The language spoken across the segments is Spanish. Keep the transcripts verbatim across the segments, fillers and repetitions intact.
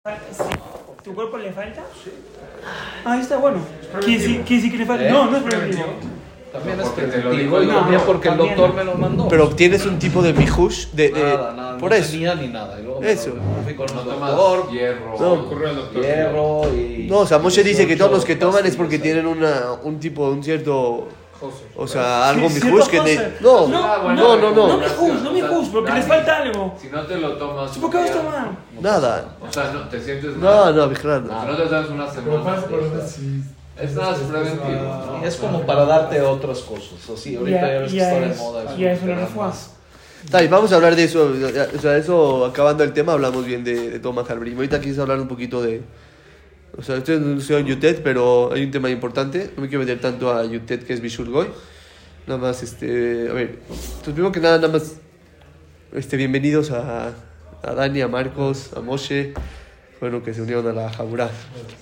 Sí. ¿Tu cuerpo le falta? Sí. Ah, está bueno. ¿Quién sí, ¿quién sí que le falta? ¿Eh? No, no es preventivo. También es preventivo y también porque el doctor me lo mandó. Pero obtienes un tipo de mijush de, de nada, nada, por no eso. tenía ni nada. Y luego eso. Me fui con no un tomas doctor, hierro, no. hierro y no, o sea, Moshe dice que todos los que toman es porque tienen una un tipo un cierto o sea, algo sí, mijush que ne... no, no, ah, bueno, no, no, no. No mijush, no mijush, porque Dani, les falta algo. Si no te lo tomas. ¿Por qué vas a tomar? Nada. O sea, no te sientes No, mal. no, vigilando. Si no te das una semana. Es nada, es preventivo, ¿no? es como para darte otras cosas. O sí, ahorita ya ves que está de moda. Y es una refuerzo. Está bien, vamos a hablar de eso. O sea, eso acabando el tema, hablamos bien de, de Toma Harbrim. Ahorita quise hablar un poquito de. O sea, estoy en Yutet, pero hay un tema importante. No me quiero meter tanto a Yutet, que es Bishul Goy. Nada más, este. A ver, entonces, primero que nada, nada más. Este, bienvenidos a, a Dani, a Marcos, a Moshe. Bueno, que se unieron a la Jaburá.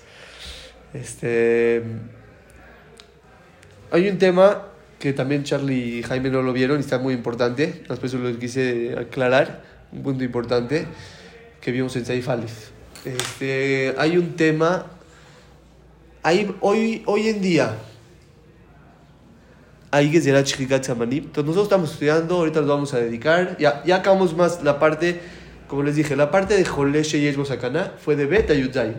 Este. Hay un tema que también Charlie y Jaime no lo vieron y está muy importante. Después lo quise aclarar. Un punto importante que vimos en Saif Aleph. Este, hay un tema. Hay, hoy, hoy en día. Hay que ser Shrikat Zamanim. Entonces nosotros estamos estudiando, ahorita nos vamos a dedicar. Ya, ya acabamos más la parte, como les dije, la parte de Joleshe y Eshbo Sakana fue de Bet a Yudzayin.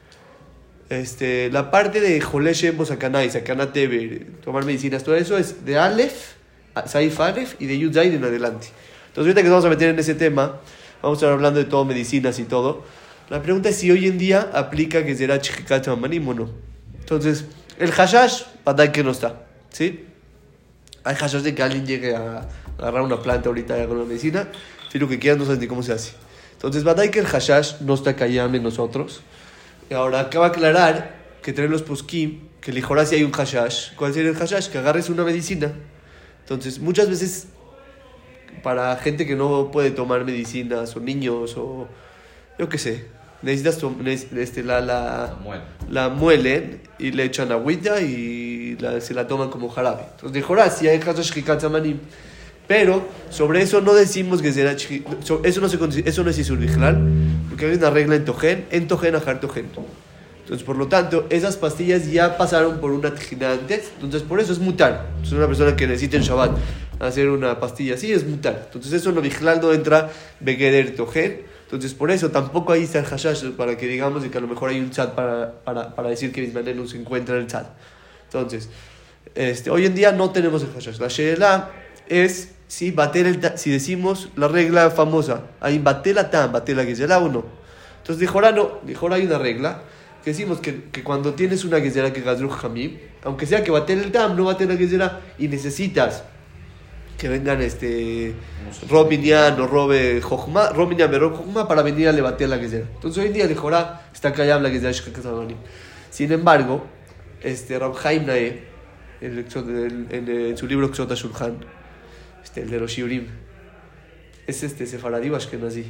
Este, la parte de Joleshe, Eshbo Sakana y Sakana Teber, tomar medicinas, todo eso es de Aleph, Saif Aleph y de Yudzayin en adelante. Entonces ahorita que nos vamos a meter en ese tema, vamos a estar hablando de todo, medicinas y todo. La pregunta es si hoy en día aplica que será Shrikat Zamanim o no. Entonces, el Hashash, para que no está, ¿sí? Hay hashash de que alguien llegue a agarrar una planta ahorita y haga una medicina. Si lo que quieran, no saben ni cómo se hace. Entonces, badai que el hashash no está callando en nosotros. Y ahora acaba de aclarar que traen los poskim, que le dijera si hay un hashash. ¿Cuál sería el hashash? Que agarres una medicina. Entonces, muchas veces, para gente que no puede tomar medicinas, o niños, o yo qué sé, necesitas tom- este, la, la, la muelen y le echan agüita y la, se la toman como jarabe. Entonces dijo, ah, sí hay hashash shrikat zamanim, pero sobre eso no decimos que será eso no se eso no es isur bichlal, porque hay una regla en tojen, en tojen ajar tojen. Entonces, por lo tanto, esas pastillas ya pasaron por una tejina antes, entonces por eso es mutar. Entonces, una persona que necesita en Shabbat hacer una pastilla así es mutar. Entonces, eso no bichlal no entra begeder tojen. Entonces, por eso tampoco ahí está el hashash, para que digamos de que a lo mejor hay un tzad para, para, para decir que Bismané no se encuentra en el tzad. Entonces, este, hoy en día no tenemos el hashash. La sheela es si, bater el, si decimos la regla famosa, hay batela tam, batela gezerá o no. Entonces, dijo ahora no, dijo ahora hay una regla que decimos que, que cuando tienes una gezerá que gazruj hamim, aunque sea que bater el tam, no bater la gezerá, y necesitas que vengan este Robinyan o Robe Jochma, Robinyan o Robe Jochma para venir a levantar la gezerá. Entonces hoy en día el Jorá está callado la gezerá Shrikat Zamanim. Sin embargo, este Rab Chaim Naeh, en, en, en, en su libro Kshot HaShulchan, este, el de los Shiurim, es este sefaradí o ashkenazí.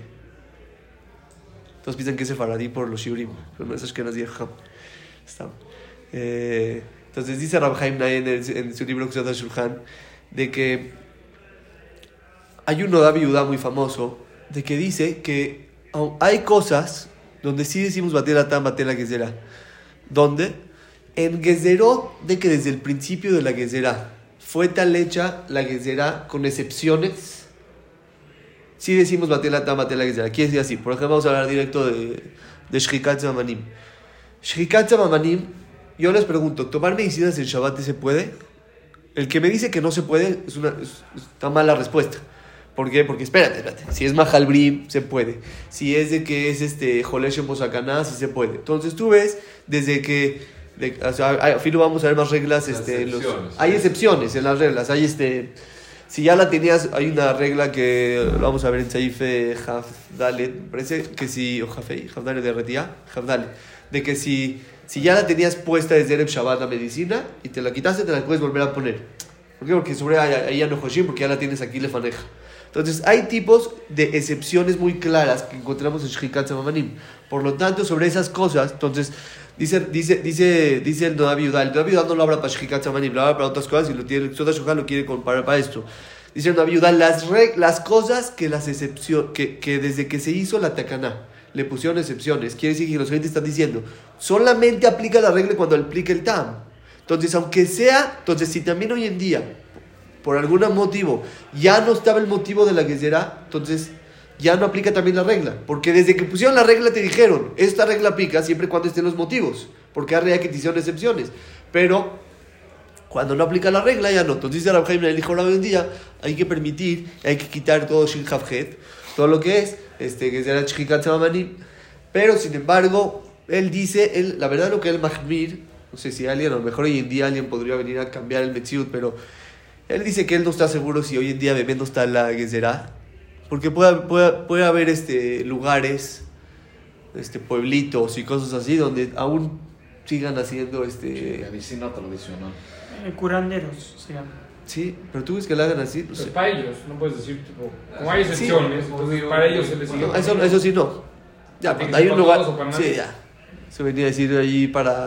Todos piensan que es sefaradí por los Shiurim, pero no es ashkenazí. Eh, entonces dice Rab Chaim Naeh en, en su libro Kshot HaShulchan de que hay un Nodav Yudá muy famoso de que dice que hay cosas donde sí decimos batela tam, batela gezerá. ¿Dónde? En gezerot, de que desde el principio de la gezerá fue tal hecha la gezerá con excepciones, sí decimos batela tam, batela gezerá. Quiere decir así. Por ejemplo, vamos a hablar directo de, de Shrikat Zamanim. Shrikat Zamanim, yo les pregunto, ¿tomar medicinas en Shabbat se puede? El que me dice que no se puede es una es, está mala respuesta. ¿Por qué? Porque espérate, espérate. Si es Mahalbrim, se puede. Si es de que es este Jolesh en Bosakaná, sí se puede. Entonces tú ves, desde que de, o sea, al fin vamos a ver más reglas. Este, los, hay excepciones en las reglas. Hay este, si ya la tenías, hay una regla que lo vamos a ver en Saife Hafdale, parece que si, o Hafei, Hafdale de Retía, Hafdale, de que si, si ya la tenías puesta desde Erev Shabbat la medicina y te la quitaste, te la puedes volver a poner. ¿Por qué? Porque sobre ahí ya no Hoshim, porque ya la tienes aquí lefaneja. Entonces, hay tipos de excepciones muy claras que encontramos en Shrikat Zamanim. Por lo tanto, sobre esas cosas, entonces, dice, dice, dice, dice el Nodav Yudá. El Nodav Yudá no lo habla para Shrikat Zamanim, lo habla para otras cosas y lo tiene, el Kshot HaShulchan lo quiere comparar para esto. Dice el Nodav Yudá, las, las cosas que, las excepción, que, que desde que se hizo la Takaná, le pusieron excepciones. Quiere decir que los oyentes están diciendo, solamente aplica la regla cuando aplica el tam. Entonces, aunque sea, entonces si también hoy en día, por algún motivo, ya no estaba el motivo de la gezerá, entonces ya no aplica también la regla. Porque desde que pusieron la regla te dijeron, esta regla aplica siempre y cuando estén los motivos. Porque hay que te hicieron excepciones. Pero cuando no aplica la regla, ya no. Entonces dice Rab Chaim, le dijo, hoy en día hay que permitir, hay que quitar todo Shin Havjet, todo lo que es, este, que será Chikikat Samamanim. Pero sin embargo, él dice, él, la verdad lo que él Mahmir, no sé si alguien, a lo mejor hoy en día alguien podría venir a cambiar el Metziut, pero él dice que él no está seguro si hoy en día Bebé no está en la Gezerá, porque puede, puede, puede haber este, lugares, este, pueblitos y cosas así, donde aún sigan haciendo este... Sí, medicina tradicional. Eh, curanderos se llama. Sí, pero tú ves que la hagan así. No pues sé. para ellos, no puedes decir, tipo, como hay excepciones, sí, entonces para ellos se les sigue. No, eso, eso sí no. Ya, ¿Tiene que hay ser un para lugar. todos o para Sí, nadie? ya. Se venía a decir ahí para.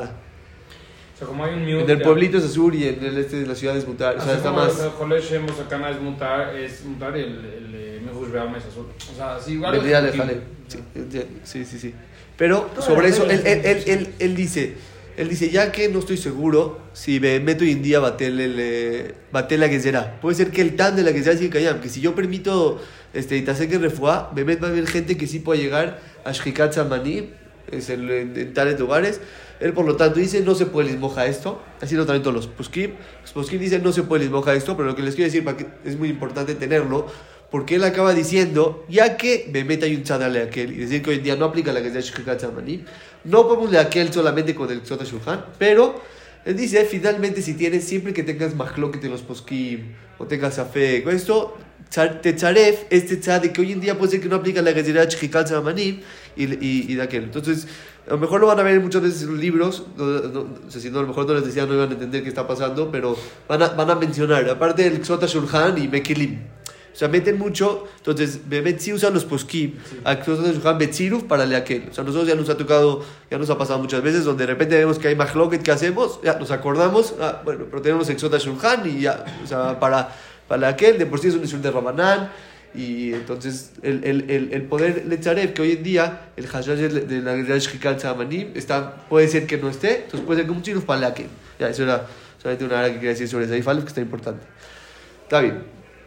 O sea, como hay un mute, En el ya. pueblito es sur y en el este de la ciudad es mutar. O sea, Así está como más. el Jolesh Shem Sakana es mutar, es mutar el el Mehush Be'am es azul. O sea, sí, igual. Vendría de Jalel. Sí, sí, sí, sí. Pero sobre eso, él, él, él, él, él dice, él dice, ya que no estoy seguro si me meto hoy en día batel el eh, batel la gezerá. Puede ser que el tan de la gezerá siga callando, que si yo permito este Itasek en refuá, me va a haber gente que sí puede llegar a Shrikat Zamanim, es el, en, en tales lugares. Él por lo tanto dice, no se puede lismoja esto, así lo traen todos los poskim. Los poskim dicen, no se puede lismoja esto, pero lo que les quiero decir, para que es muy importante tenerlo, porque él acaba diciendo, ya que me meta y un tzadale aquel, y decir que hoy en día no aplica la que es de Shrikat Zamanim, no podemos de aquel solamente con el Tzota Shulchan, pero él dice, finalmente si tienes, siempre que tengas mahloket en los poskim, o tengas afek, esto, te tzaref, este tzade que hoy en día puede ser que no aplica la que es de Shrikat Zamanim, y, y, y de aquel. Entonces, a lo mejor lo van a ver muchas veces en los libros, no, no, no sé si no, a lo mejor no les decía, no iban a entender qué está pasando, pero van a, van a mencionar, aparte del Tzota Shulchan y Mekelim. O sea, meten mucho, entonces, Bemet sí usan los poskim, a Tzota Shulchan Betziruf para leakel. O sea, nosotros ya nos ha tocado, ya nos ha pasado muchas veces, donde de repente vemos que hay mahloket, ¿qué hacemos? Ya nos acordamos, ah, bueno, pero tenemos el Tzota Shulchan y ya, o sea, para, para leakel, de por sí es un isur de Rabanán. Y entonces el, el, el, el poder Letzaref, que hoy en día el hashash de la guerra Shrikat Zamanim está, puede ser que no esté, entonces puede ser como un chiruf para la que. Ya, eso era solamente una hora que quería decir sobre Saif Aleph, que está importante. Está bien.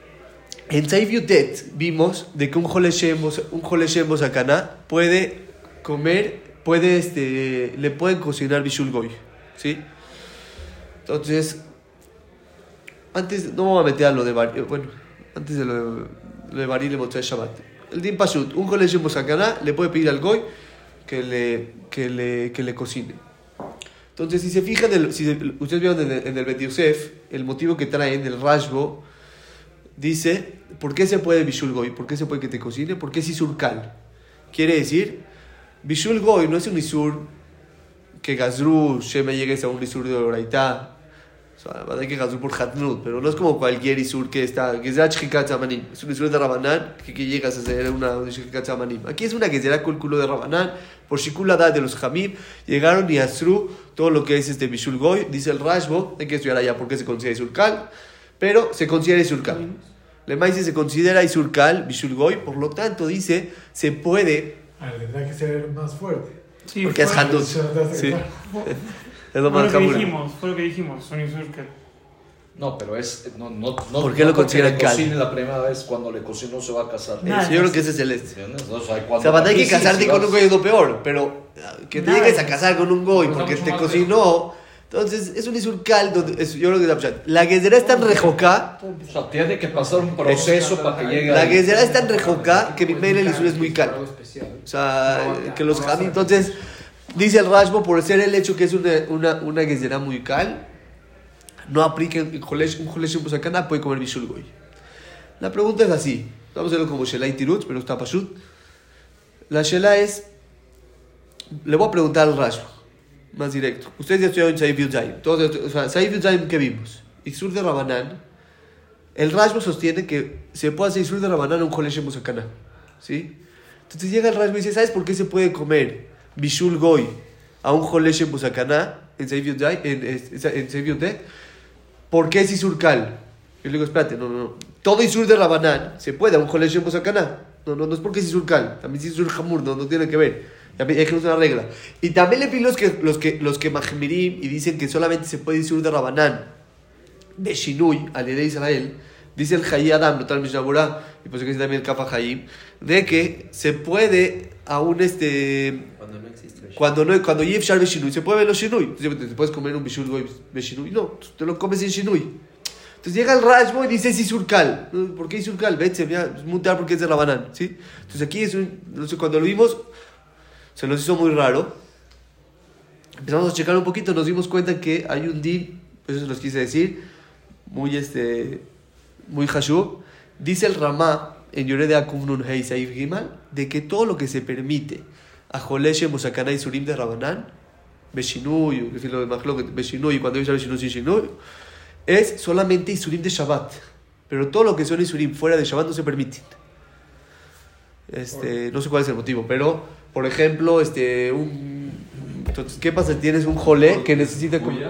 En Saif Yutet vimos de que un Joleshem Bosakaná puede comer, puede, este, le pueden cocinar Bishul Goy. ¿Sí? Entonces, antes, no me voy a meter a lo de. Bueno, antes de lo de. Le varí le mostré Shabbat. El Din Pashut, un colegio Bosakaná le puede pedir al Goy que le, que le, que le cocine. Entonces, si se fijan, el, si se, ustedes vieron en el, en el Bet Yosef, el motivo que traen del Rashbo, dice, ¿por qué se puede Bishul Goy? ¿Por qué se puede que te cocine? Porque es Isur Kal. Quiere decir, Bishul Goy no es un Isur que Gazru, Sheme llegues a un Isur de Oraitá. O sea, hay que Gazru por Hatnut, pero no es como cualquier Isur que está, que es la Shrikat Zamanim. Es un Isur de Rabanán que, que llegas a hacer una Shrikat Zamanim. Aquí es una que será cálculo de Rabanán, por Shikul Adad de los Hamim, llegaron y Asru todo lo que es este Bishul Goy. Dice el Rashbo, hay que estudiar allá porque se considera Isur Kal, pero se considera Isur Kal. Le dice se considera Isur Kal, Bishul Goy, por lo tanto dice, se puede. Ah, tendrá que ser más fuerte. Sí, porque es Hatnut. Sí. Es lo fue más lo que jamura. dijimos, fue lo que dijimos, son isur que... No, pero es. No, no, no, ¿Por qué no lo consideran porque le cocine cal? la primera vez, cuando le cocinó se va a casar. Nah. Yo creo que ese es el este. ¿Entiendes? O sea, O cuando sea, hay que sí, casarte sí, con vas- un goy es lo peor, pero que te Nada. llegues a casar con un goy Pues porque mucho te más cocinó. Entonces, es un isurcal donde es- yo creo que es la pshat. La gezerá es tan rejocá, O sea, tiene que pasar un proceso para que llegue la ahí. gezerá es tan rejocá que mi mail el isur es muy caro. O sea, que los jamim. Entonces, dice el Rashbo, por ser el hecho que es una, una, una gezerá muy cal, no aplica en colegio, un colegio en Bosakaná puede comer bishul goy. La pregunta es así, vamos a verlo como Shela y Tirutz, pero está pashut. La Shela es, le voy a preguntar al Rashbo, más directo. Ustedes ya estudiaron en Saif Yudzaim. O sea, Saif Yudzaim, ¿qué vimos? Isur de Rabanán. El Rashbo sostiene que se puede hacer Isur de Rabanán en un colegio en Bosakaná. ¿Sí? Entonces llega el Rashbo y dice, ¿sabes por qué se puede comer bishul goy a un colegio en Bosakaná? En Saif Yudzaim, en, en, en Saif Yudzaim. ¿Por qué es Isur Kal? Yo le digo, espérate, no, no, no. Todo Isur de Rabanán se puede a un colegio en Bosakaná. No, no, no es porque es Isurcal. También es Isur Hamur, no, no tiene que ver. Hay que usar una regla. Y también le pido los que, los que, los que Mahmirim y dicen que solamente se puede Isur de Rabanán, de Shinui, al de Israel, dice el Hayy Adam, no tal Mishnah Berurah, y pues que dice también el Kafa Hayim, de que se puede aún este. Cuando no existe. Cuando no, cuando Yef Shar Beshinui, se puede ver los Shinui. Te puedes comer un Bishul Goy Beshinui. No, te lo comes sin Shinui. Entonces llega el Rashbo y dice es Isurkal. ¿Por qué Isurkal? Vete, es mutar porque es de Rabanán. ¿Sí? Entonces aquí es un, no sé, cuando lo vimos, se nos hizo muy raro. Empezamos a checar un poquito, nos dimos cuenta que hay un din, eso se los quise decir, muy este, muy hashub. Dice el Ramá en Yoreh de Akum Nun Hei Saif Gimal de que todo lo que se permite a Joleshe Musakana y Surim de Rabanán, Beshinui, que lo de Machlok, Beshinui, y cuando dice Beshinui sin Shinui, es solamente Isurim de Shabbat. Pero todo lo que son Isurim fuera de Shabbat no se permiten. Este, no sé cuál es el motivo, pero, por ejemplo, este, un, entonces, ¿qué pasa si tienes un jolé que necesita como...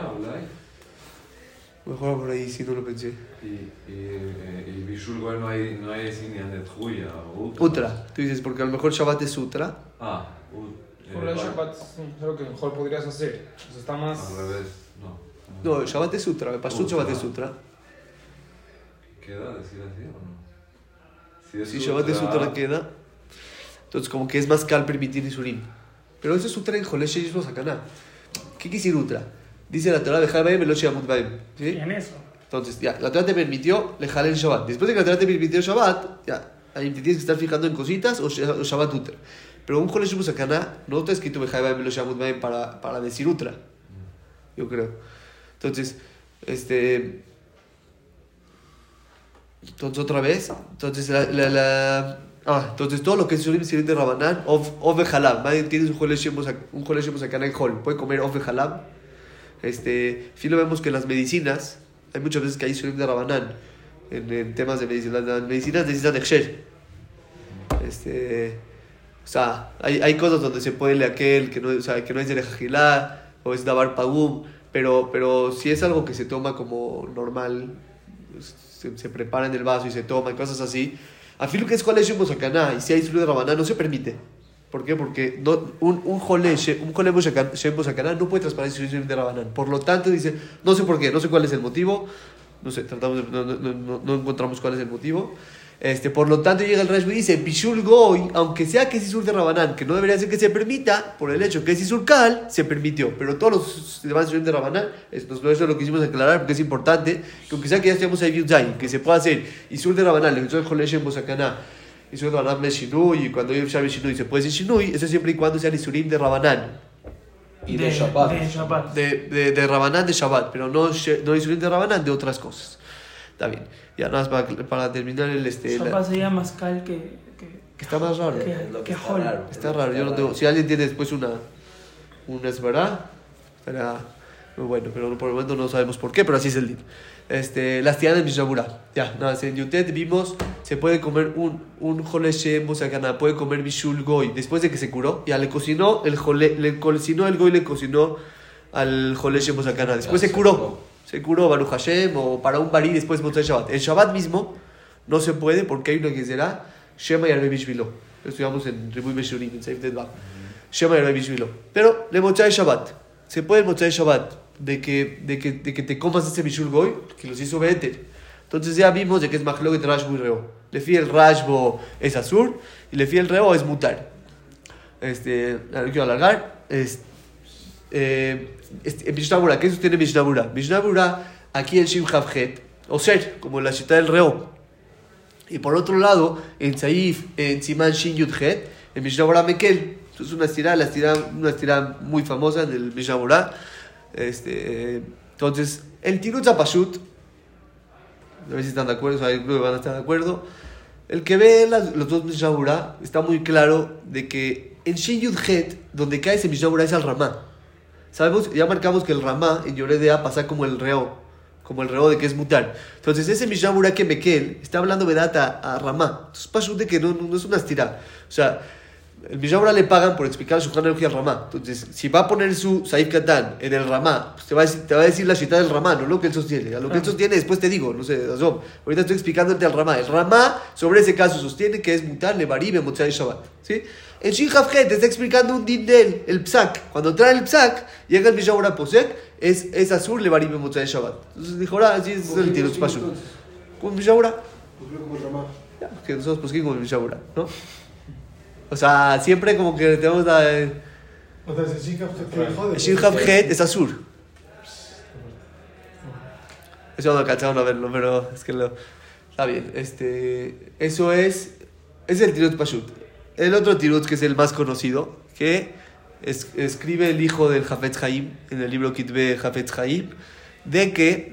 Mejor por ahí, si no lo pensé. Y, y, y Bishul Goy no hay, no hay significación de Tjuya o Utra. Utra, tú dices, porque a lo mejor Shabbat es Utra. Ah, Por el Shabbat sí, es lo que mejor podrías hacer. O sea, está más... Al revés, no. No, Shabbat es Utra, me pasó Shabbat es Utra. ¿Queda decir así o no? Si, es si Shabbat es Utra queda, entonces como que es más cal permitir Isurim. Pero eso es Utra en Jolesh y Yishbo Sakaná. ¿Qué quiere decir Utra? Dice la Torah, Bejal Baem, Velosh Yamut Baem. ¿Sí? En eso. Entonces, ya, la Torah te permitió lejar el Shabbat. Después de que la Torah te permitió Shabbat, ya, ahí te tienes que estar fijando en cositas o Shabbat Utra. Pero un Jolesh Yishbo Sakaná no está escrito Bejal Baem, Velosh Yamut Baem para, para decir Utra. Yo creo. Entonces, este... Entonces, otra vez. Entonces, la... la, la ah, entonces todo lo que es Surim Sirim de Rabanán, Ov Bejalab. Nadie tiene un Jolesh Yishbo Sakaná en Hol. Puede comer Ov Bejalab. Este, sí lo vemos que en las medicinas, hay muchas veces que hay Surim de Rabanán. En, en temas de medicina. Las medicinas necesitan Echel. Este... O sea, hay, hay cosas donde se puede leer aquel, que no, o sea, que no es de Lejajilá, o es Dabar Pagum. Pero, pero si es algo que se toma como normal, se, se prepara en el vaso y se toma, y cosas así, a fin lo que es Jolesh Yishbo y si hay Surim de Rabanán, no se permite. ¿Por qué? Porque no, un, un Jolesh un Yishbo no puede transparar Surim de Rabanán. Por lo tanto, dice, no sé por qué, no sé cuál es el motivo, no sé, tratamos de, no, no, no, no encontramos cuál es el motivo. Este, por lo tanto, llega el Rashbi y dice, Bishul Goy, aunque sea que es Isur de Rabanán, que no debería ser que se permita, por el hecho que es Isur Kal, se permitió. Pero todos los demás Isurim de Rabanán, eso es lo que quisimos aclarar, porque es importante, que aunque sea que ya estemos ahí Yudzayin, que se pueda hacer Isur de Rabanán, le hizo el Jolesh en Bosakaná, Isur de Rabanán Meshinui, y cuando hay Shabbat Shinui se puede decir Shinui, eso siempre y cuando sean Isurim de Rabanán. Y de, de Shabbat. De, Shabbat. de, de, de Rabanán de Shabbat, pero no, no Isurim de Rabanán de otras cosas. Está bien. Ya nada más para, para terminar el este. Shabbat la, sería más cal que, que, que está más raro. Que, que que está Hol. raro. Está raro, yo no tengo. Si alguien tiene después una. Una esbará, estará muy bueno, pero por el momento no sabemos por qué, pero así es el día. Este, las tianas de Mishnah Berurah. Ya, nada, en Yutet vimos, se puede comer un, un Jolesh Musakana, puede comer Bishul Goy, después de que se curó, ya le cocinó el jole, le cocinó el Goy, le cocinó al Jolesh Musakana, después ya, se curó. curó. Se curó Baruch Hashem o para un barí después Motzai Shabbat. El Shabbat mismo no se puede porque hay una que será Shema y Arbe Bishvilo. Estudiamos en Ribuy Beshurim, en Seif Tedva. Shema y Arbe Bishvilo. Pero le Motzai Shabbat. Se puede el Motzai Shabbat de que, de, que, de que te comas ese Bishul Goy que los hizo Beter. Entonces ya vimos de que es Machlok Rashbo y Reo. Le fui el Rashbo es Azur y le fui el Reo es Mutar. Este, no quiero alargar. Este, Eh, este, Mishnah Berurah, ¿qué sostiene Mishnah Berurah? Mishnah Berurah, aquí en Shim Havhet, o ser, como en la ciudad del Reo. Y por otro lado, en Saif, en Siman Shin Yudhet, en Mishnah Berurah Mekel. Es una estirada, la estirada, una estirada muy famosa en el Mishnah Berurah. Este, entonces, el Tirut Zapashut, a ver si están de acuerdo, o sea, creo que van a estar de acuerdo. El que ve las, los dos Mishnah Berurah está muy claro de que en Shin Yudhet, donde cae ese Mishnah Berurah es al Ramá. Sabemos, ya marcamos que el Ramá en Yoreh de A pasa como el Reo, como el Reo de que es mutar. Entonces ese Mishnah Berurah que Mekel está hablando Vedat a, a Ramá. Entonces Pashut de que no, no, no es una estirá. O sea, el Mishabura le pagan por explicar su Shulchan Aruch y al Ramá. Entonces, si va a poner su Saif Katán en el Ramá, pues te va a decir, te va a decir la shita del Ramá, no lo que él sostiene. A lo que él sostiene después te digo, no sé, Azom. Ahorita estoy explicándote al Ramá. El Ramá, sobre ese caso, sostiene que es mutar levarí be motzai Shabbat. ¿Sí? En Shin Javjet te está explicando un din de él, el psak. Cuando trae el psak, llega el Mishabura Posek, es, es azul levarí be motzai Shabbat. Entonces dijo, ahora, así es el tiro Pashut. ¿Con Mishabura? Como el Ramá. Ya, que nosotros pues como el Mishabura, ¿no? O sea, siempre como que tenemos la... O sea, el Shin Javjet que dejó de... El Shin Javjet es azul. Eso no alcanzaron a verlo, pero es que lo... Está bien, este... Eso es... Es el Tirut Pashut. El otro Tirut, que es el más conocido, que es, escribe el hijo del Hafetz Haim, en el libro Kitbe Hafetz Haim, de que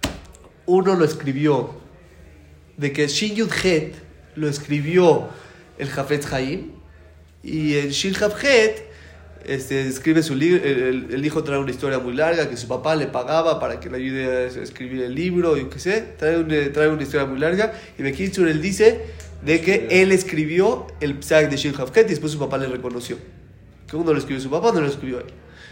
uno lo escribió, de que Shin Yud Het lo escribió el Hafetz Haim, y en Shin Javjet este, escribe su libro. El, el, el hijo trae una historia muy larga que su papá le pagaba para que le ayude a escribir el libro, yo qué sé. Trae, un, trae una historia muy larga. Y Bekitzur él dice de que él escribió el psak de Shin Javjet y después su papá le reconoció. Que uno lo escribió su papá, uno lo escribió él.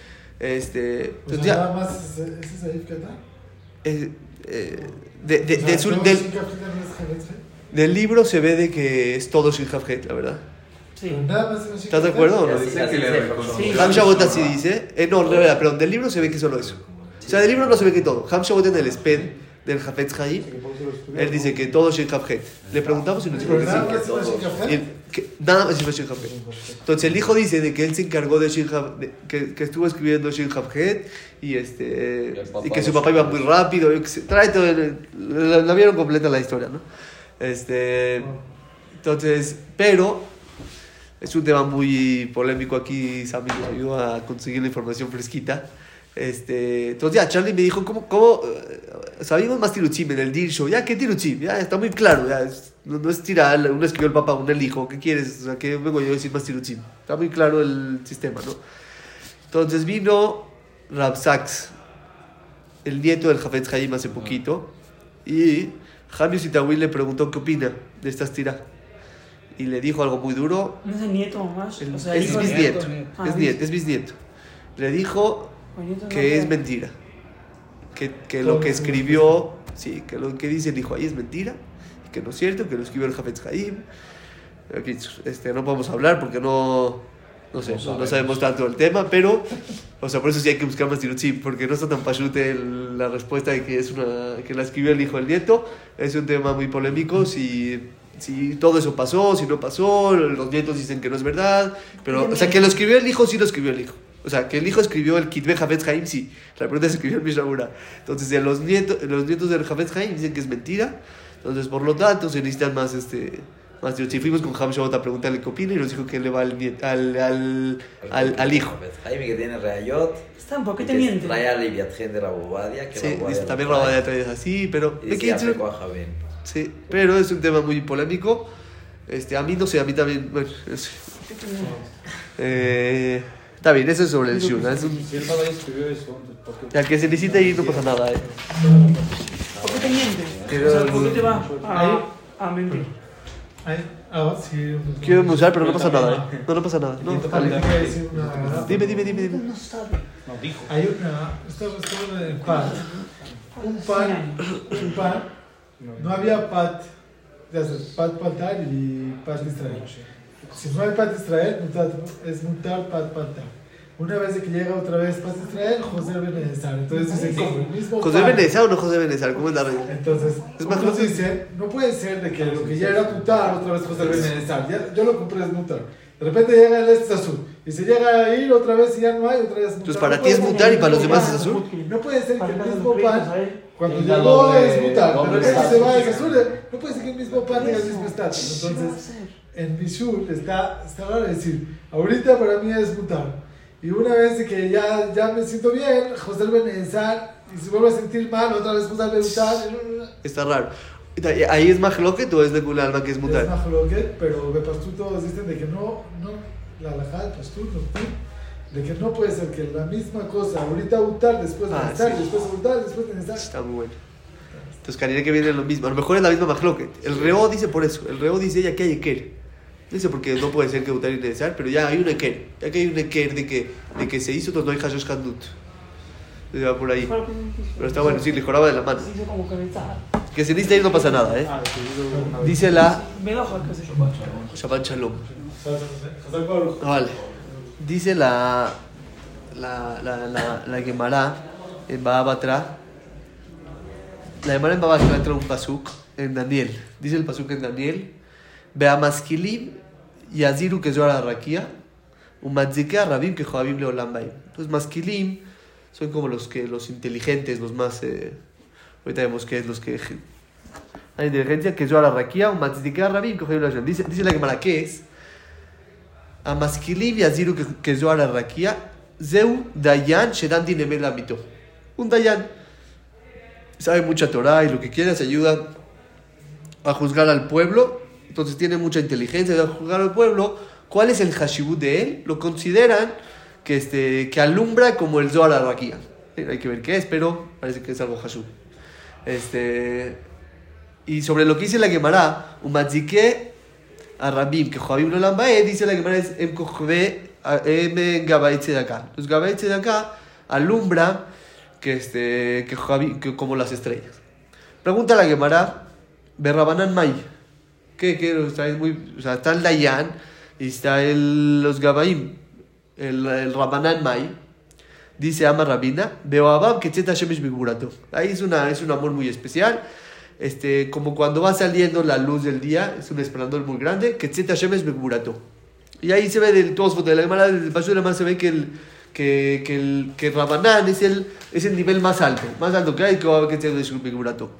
Este, O sea, entonces, nada más ese ese Saif Katán. eh, eh, de, de, O sea, de su- luego del, Shin Javjet no es Javjet, del libro se ve de que es todo Shin Javjet, la verdad. Sí. pero nada más en Shin ¿Estás de Javjet. acuerdo o no? Pero dice que le reconoció. Ham Shabbat así dice. Eh, no, de verdad, perdón, del libro se ve que solo eso. O sea, del libro no se ve que todo. Ham Shabbat en el Sped del Hafetz Haim, él dice que todo Shin Javjet. Le preguntamos y nos dijo Pero que nada sí. más en Shin Y Javjet. el- que nada más hizo Shin Javjet. Entonces el hijo dice de que él se encargó de Shin Javjet, que, que estuvo escribiendo Shin Javjet y este Y el papá y que su lo papá iba escribió. muy rápido. yo qué sé, Trae todo, el- la, la vieron completa la historia, ¿no? Este, entonces, pero es un tema muy polémico aquí. Sammy nos ayudó a conseguir la información fresquita. Este, entonces ya Charlie me dijo cómo, cómo eh, sabíamos más tiruchim en el Dir Show. Ya, ¿qué tiruchim? Ya está muy claro. Ya, es- no, no es tirar, uno escribió el papá, uno el hijo. ¿Qué quieres? O sea, ¿qué vengo yo a decir más tiruchim? Está muy claro el sistema, ¿no? Entonces vino Rab Sachs, el nieto del Hafetz Haim hace poquito, y Javier Sitawil le preguntó qué opina de estas tiras. Y le dijo algo muy duro. ¿No es el nieto más? El- O sea, es hijo de- bisnieto, Ah, es nieto, es bisnieto. Le dijo el nieto no que era- es mentira. Que, que lo que escribió, sí, que lo que dice el hijo ahí es mentira, que no es cierto, que lo escribió el Hafetz Haim. Aquí, Este, no podemos hablar porque no, no sé, No no, sabemos. no sabemos tanto del tema, pero, o sea, por eso sí hay que buscar más tirutzim, porque no está tan pachute el- la respuesta de que es una, que la escribió el hijo del nieto. Es un tema muy polémico, si, si todo eso pasó, si no pasó, los nietos dicen que no es verdad, pero, o sea, que lo escribió el hijo, sí lo escribió el hijo. O sea, que el hijo escribió el Kitbe Hafetz Haim, sí. La pregunta es si escribió el Mishabura. Entonces, de los, nietos, los nietos del Hafetz Haim dicen que es mentira. Entonces, por lo tanto, se necesitan más, este, más tíos. Si fuimos con Ham Shabbat a preguntarle qué opina y nos dijo que le va al, niet- al, al, al, al hijo. Jaime que tiene Reayot. Está un poco y te que miente. trae a Liviatgen de la Bobadia. Que Sí, Rabobadia dice, lo también trae. Rabadía trae así, pero... Y me decía quedé- Pecoa Javen. Sí, pero es un tema muy polémico. Este, a mí no sé, a mí también... Bueno, no sé. Eh, está bien, eso es sobre el Shur. Es un, Si el papá escribió eso, entonces, ¿por qué? al que se necesita ir no pasa nada. Eh. ¿Por qué te miente? Quiero- O sea, ¿por qué te va a, a mentir? Ay, ah, sí. Quiero usar, pero no pasa nada. Eh. No, no pasa nada. No, Ahorita dale. voy a decir una- Dime, dime, dime, dime. No sabe. No, dijo. Hay una. Estaba estaba en el pan. Un pan. Un pan. No había pat. Ya sabes, pat patar y pat Israel. Si no hay pat Israel, mutar, es mutar pat patar. Una vez de que llega otra vez pat Israel, José Benezar. Entonces dicen como el mismo ¿José pan. Benezar o no José Benezar? ¿Cómo es la regla? Entonces, Es más unos fácil. dicen, no puede ser de que lo que ya era mutar, otra vez José Benezar. Ya, yo lo compré es mutar. De repente llega el este es azul. Y se llega a ir otra vez y ya no hay, otra vez mutar. Entonces, para No ti es puede ser mutar y que para los el demás mismo es azul. pan- No puede ser que Para el los mismo primos, pan, a ver. cuando Es la llegó doble- es mutar, de doble repente estatus. se va es azul. No puede ser que el mismo pan tenga el mismo Eso. estatus. ¿Qué va a Entonces, hacer? en Mishul está, está raro decir, ahorita para mí es mutar. Y una vez de que ya, ya me siento bien, José Benezar, y se vuelve a sentir mal, otra vez José Benezar. Está raro. ¿Ahí es Mahloket o es de Kul Alma que es Es mutar? Mahloket, pero de Pastú todos dicen de que no, no, la halajá de Pastú, no, de que no puede ser que la misma cosa, ahorita utar, después Ah, Benezar, sí. después utar, después Benezar. Está muy bueno. Entonces, Karina que viene lo mismo. A lo mejor es la misma Mahloket. El Reo dice por eso. El Reo dice ella que hay Eker. Dice porque no puede ser que mutar y necear, pero ya hay un eker. Ya que hay un eker de que, de que se hizo, entonces no hay hashosh handut. Se va por ahí. Pero está bueno, sí, le joraba de la mano. Que se necesita ir no pasa nada, ¿eh? Dice la... Shabbat Shalom. Vale. Dice la... La... La... La... La Gemara en Baba Batra. La Gemara en Baba Batra trae un pasuk en Daniel. Dice el pasuk en Daniel. Beamaskilim yaziru que zohar arrakia. Umatzikea rabim que joabim leolam baim. Entonces, maskilim son como los que los inteligentes, los más... Eh, ahorita vemos que es los que... La inteligencia que zohar arrakia. Umatzikea rabim que joabim leolam baim. Dice, dice la Gemara, ¿qué es? Amaskilim yaziru que zohar arrakia. Zeu dayan shedan dinemel amito. Un dayan sabe mucha Torah y lo que quiera, se ayuda a juzgar al pueblo. Entonces tiene mucha inteligencia de juzgar al pueblo. ¿Cuál es el hashibut de él? Lo consideran que, este, que alumbra como el Zohar Arrakia. Hay que ver qué es, pero parece que es algo hashub. Este, y sobre lo que dice la Gemara, Umatzike Arabim, que Joabim lo lambae, dice la Gemara es Em Kochve Em Gabaitze de acá. Los Gabaitze de acá alumbra que, este, que, Joabim, que como las estrellas. Pregunta la Gemara, Berrabanan May. ¿Qué? ¿Qué? Está, muy, o sea, está el Dayan y está el, los Gabaim, el, el Rabanan May. Dice Ama Rabina, Beoabab que Tzeta Shemesh Bigurato. Ahí es, una, es un amor muy especial. Este, como cuando va saliendo la luz del día, es un esplendor muy grande. Que Tzeta Shemesh Bigurato. Y ahí se ve del todos de la Gemara, del paso de la mano se ve que el que, que el que Rabanan es el, es el nivel más alto, más alto que hay que va a haber que Tzeta Shemesh Bigurato.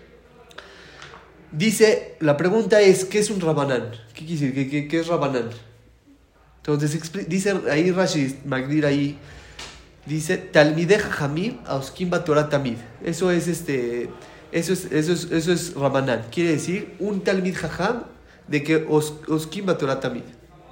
Dice, la pregunta es, ¿qué es un Rabanán? ¿Qué quiere decir? ¿Qué, qué, qué es Rabanán? Entonces, dice ahí Rashi, Magdir ahí, dice, Talmideh Hamim Auskim Torah Tamid. Eso es este, eso es, eso es, eso es Rabanán. Quiere decir, un Talmid Jajam de que Auskim Torah Tamid.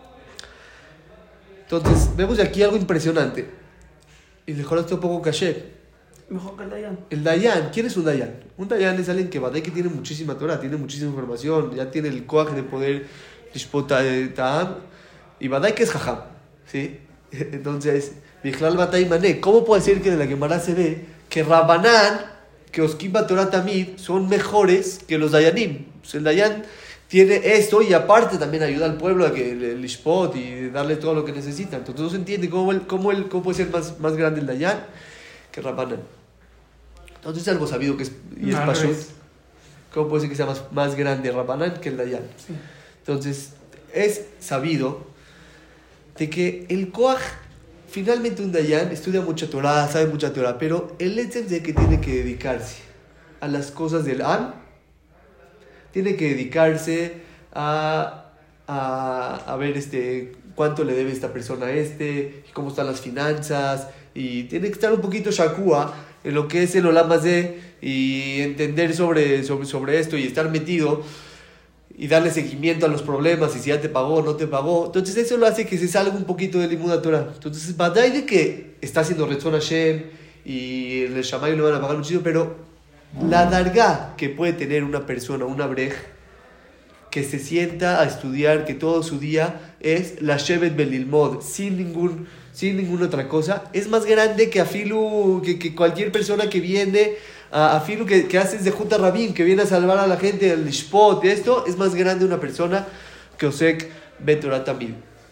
Entonces, vemos aquí algo impresionante. Y mejor esto un poco caché. Mejor que el Dayan. El Dayan, ¿quién es un Dayan? Un Dayan es alguien que Badai que tiene muchísima Torah, tiene muchísima información, ya tiene el coaje de poder Lishpot Ta'am, y Badai que es Jajam, ¿sí? Entonces, Bichlal Batay Mané, ¿cómo puede ser que de la Gemara se ve que Rabanán, que Oskim Torah Tamid, son mejores que los Dayanim? Pues el Dayan tiene esto y aparte también ayuda al pueblo a que el Lishpot y darle todo lo que necesita. Entonces no se entiende cómo, el, cómo, el, cómo puede ser más, más grande el Dayan que Rabanán. Entonces es algo sabido que es, y es no, Pashut. ¿Cómo puede ser que sea más, más grande Rabanán que el Dayan? Sí. Entonces es sabido de que el Koach, finalmente un Dayan, estudia mucha Torah, sabe mucha Torah, pero el hecho de que tiene que dedicarse a las cosas del Am, tiene que dedicarse a, a, a ver este, cuánto le debe esta persona a este, cómo están las finanzas, y tiene que estar un poquito shakua en lo que es el Olam Hazé y entender sobre, sobre, sobre esto y estar metido y darle seguimiento a los problemas y si ya te pagó o no te pagó. Entonces eso lo hace que se salga un poquito del Limud Torah. Entonces badai de que está haciendo Retzon Hashem y el Shammai le van a pagar muchísimo, pero la dargá que puede tener una persona, una brej, que se sienta a estudiar, que todo su día es la Shevet Belilmod, sin ningún sin ninguna otra cosa, es más grande que Afilu, que, que cualquier persona que viene a Afilu, que, que hace de Junta Rabin, que viene a salvar a la gente del Lishpot, de esto, es más grande una persona que Osek Betorah Tamid.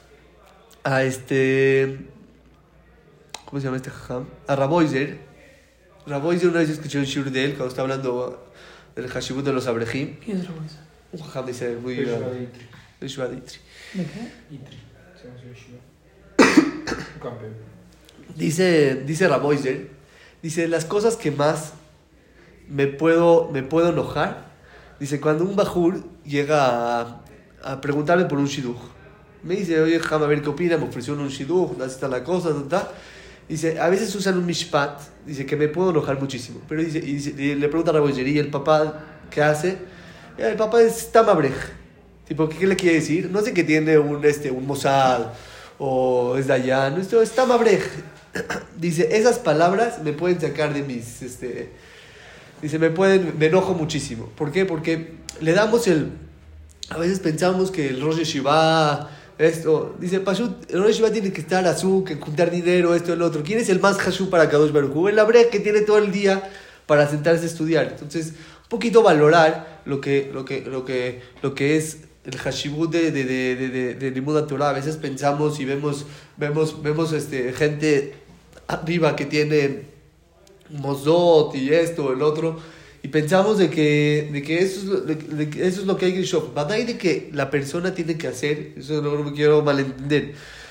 A este, ¿cómo se llama este jajam? A Raboizer. Raboizer una vez escuché un shur de él, cuando está hablando del Hashibut de los Abrejim. ¿Quién es Raboizer? Un jajam dice muy Yeshiva grande. de Itri. Yeshiva de Itri. ¿De qué? Itri. Se llama Yeshiva. Un campeón. Dice, dice Raboizer, dice, las cosas que más me puedo, me puedo enojar, dice, cuando un bajur llega a, a preguntarme por un shidduch. Me dice, oye, déjame ver qué opina, me ofreció un shidduch, así está la cosa, ta. Dice, a veces usan un mishpat, dice, que me puedo enojar muchísimo. Pero dice, y dice, y le pregunta a Raboizer, ¿y el papá qué hace? Y el papá es tamabrej. Tipo, ¿qué, qué le quiere decir? No sé qué tiene un, este, un Mossad o es Dayan, esto es Tamabrej. Dice, esas palabras me pueden sacar de mis, este, dice, me pueden, me enojo muchísimo. ¿Por qué? Porque le damos el, a veces pensamos que el Rosh Yeshiva, esto, dice Pashut, el Rosh Yeshiva tiene que estar azul, que juntar dinero, esto, el otro. ¿Quién es el más Hashub para Kadosh Baruj Hu? El Abrej que tiene todo el día para sentarse a estudiar. Entonces, un poquito valorar lo que, lo que, lo que, lo que es el Hashibut de, de, de, de, de, de Limud Torah. A veces pensamos y vemos, vemos, vemos este, gente arriba que tiene Mosdot y esto, el otro, y pensamos de que, de que, eso, es lo, de, de que eso es lo que hay que show. Badai de que la persona tiene que hacer, eso no lo quiero malentender.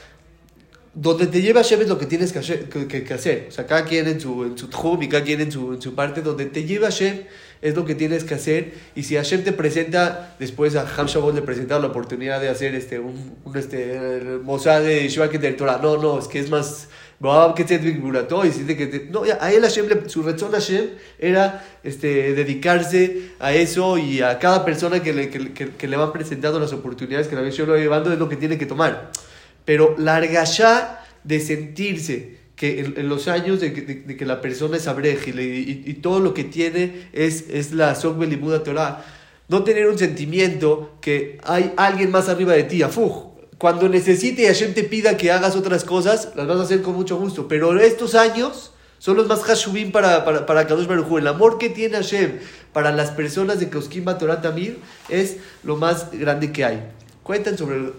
Donde te lleva Hashem es lo que tienes que hacer, que, que, que hacer. O sea, cada quien en su, en su tjum y cada quien en su, en su parte. Donde te lleva Hashem es lo que tienes que hacer. Y si Hashem te presenta, después a Ham Shabbat le presentaron la oportunidad de hacer este, un, un este, Mosad de Yeshiva que del Torah. No, no, es que es más... Que te y decirte que te, no, a él Hashem, su razón Hashem era este, dedicarse a eso, y a cada persona que le, que, que, que le van presentando las oportunidades que la Hashem lo va llevando es lo que tiene que tomar. Pero la argashá de sentirse que en, en los años de que, de, de que la persona es abrej y, y, y todo lo que tiene es, es la Sokbe Limud Torah, no tener un sentimiento que hay alguien más arriba de ti, afuj. Cuando necesite y Hashem te pida que hagas otras cosas, las vas a hacer con mucho gusto. Pero estos años son los más hashubim para, para, para Kadosh Baruj Hu. El amor que tiene Hashem para las personas de Koskim Batorah Tamid es lo más grande que hay. Cuentan sobre el,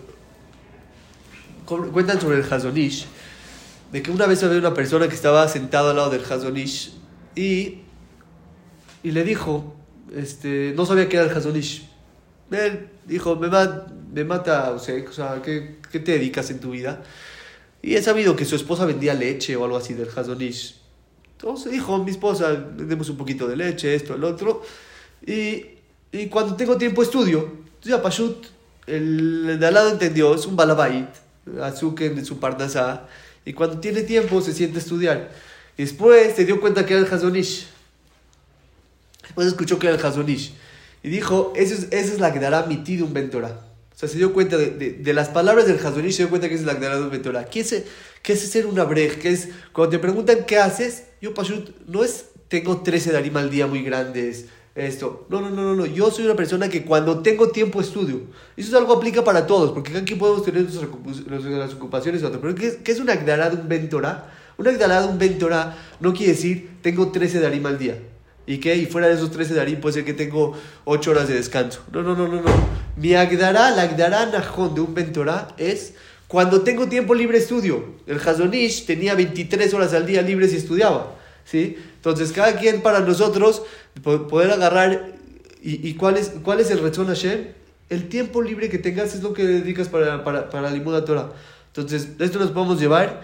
cuentan sobre el Hazon Ish, de que una vez había una persona que estaba sentada al lado del Hazon Ish y, y le dijo, este, no sabía qué era el Hazon Ish. Él dijo, me, va, me mata, o sea, o sea ¿qué, ¿qué te dedicas en tu vida? Y he sabido que su esposa vendía leche o algo así del Hazon Ish. Entonces dijo, mi esposa, vendemos un poquito de leche, esto, el otro. Y, y cuando tengo tiempo estudio. Entonces ya Pashut, el, el de al lado entendió, es un balabait, azúcar de su parnasá. Y cuando tiene tiempo se siente a estudiar. Y después se dio cuenta que era el Hazon Ish. Después escuchó que era el Hazon Ish. Y dijo, esa es, esa es la que dará mi un Ben Torah. O sea, se dio cuenta de, de, de las palabras del Hazon Ish, se dio cuenta que esa es la que dará un Ben Torah. ¿Qué es, qué es ser un abrej? ¿Qué es? Cuando te preguntan qué haces, yo Pashut, no es tengo trece darim al día muy grandes, esto. No, no, no, no, no. Yo soy una persona que cuando tengo tiempo estudio. Eso es algo que aplica para todos, porque aquí podemos tener nuestras, nuestras ocupaciones y otras. Pero ¿qué es, qué es una Agdará de un Ben Torah? Una Agdará de un Ben Torah no quiere decir tengo trece darim al día. ¿Y qué? Y fuera de esos trece darim puede ser que tengo ocho horas de descanso. No, no, no, no, no. Mi Agdará, la Agdará Najón de un Ben Torah es cuando tengo tiempo libre estudio. El Hazon Ish tenía veintitrés horas al día libres y estudiaba, ¿sí? Entonces cada quien para nosotros poder agarrar y, y cuál es cuál es el Retzon Hashem, el tiempo libre que tengas es lo que dedicas para, para, para la Limud Torah. Entonces de esto nos podemos llevar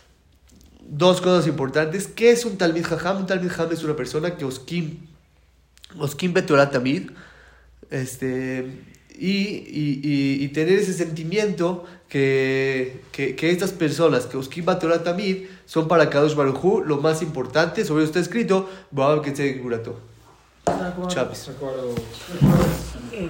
dos cosas importantes. ¿Qué es un Talmid Jajam? Un Talmid Jajam es una persona que Oskim Oskim Betorah Tamid, este, y, y, y, y tener ese sentimiento que, que, que estas personas que Oskim Betorah Tamid son para Kadosh Baruj Hu lo más importante. Sobre eso está escrito Boab Ketzeg Gurato. Chapis.